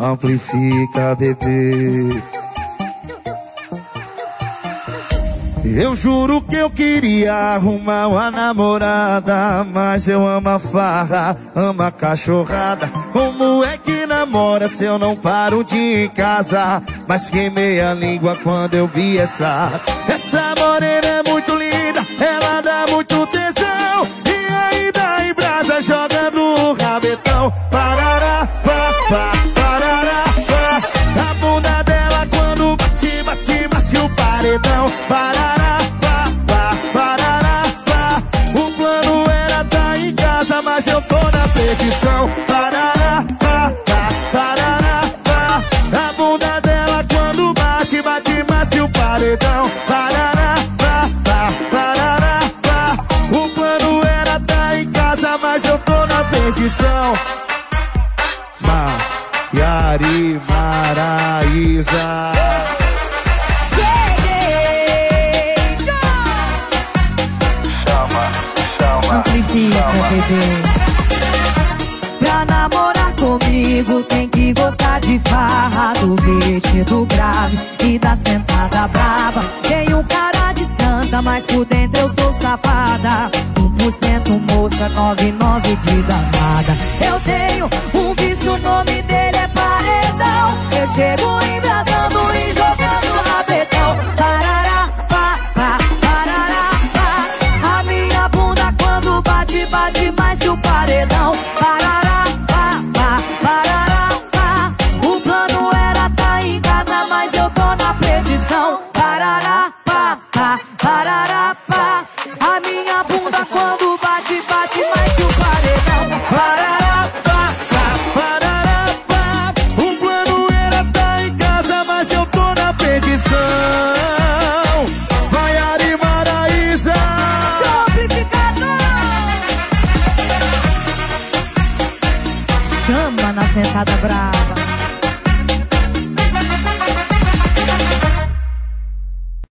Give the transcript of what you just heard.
amplifica, bebê. Eu juro que eu queria arrumar uma namorada, mas eu amo a farra, amo a cachorrada. Como é que namora se eu não paro de ir em casa? Mas queimei a língua quando eu vi essa morena é muito linda, ela dá muito tesão. E ainda em brasa jogando o rabetão. Parará, pá, pá, parará, pá. A bunda dela quando bate, bate, macio o paredão. Parará, pá, pá, parará, pá. O plano era tá em casa, mas eu tô na perdição. Parará, pá, pá, parará, pá. A bunda dela quando bate, bate, macio o paredão. Parará, pá, pá, parará, pá. O plano era tá em casa, mas eu tô na perdição. Yari Maraísa. Amplifica, bebê. Pra namorar comigo tem que gostar de farra, do beat, do grave e da sentada brava. Tenho cara de santa, mas por dentro eu sou safada. 1% moça, 99% de danada. Eu tenho um vício, o nome dele é paredão. Eu chego embrasando e jogando rabetão. Parará, pá, pá, parará, pá. A minha bunda quando bate, bate mais que o paredão. Parará, pá, pá, parará, pá. O plano era tá em casa, mas eu tô na perdição. Parará, pá, pá, parará, pá. A minha bunda quando bate, bate mais que o paredão. Parará, pá, pá, parará, pá. O plano era tá em casa, mas eu tô na perdição. Vai, Yari Maraísa. Chama na sentada brava.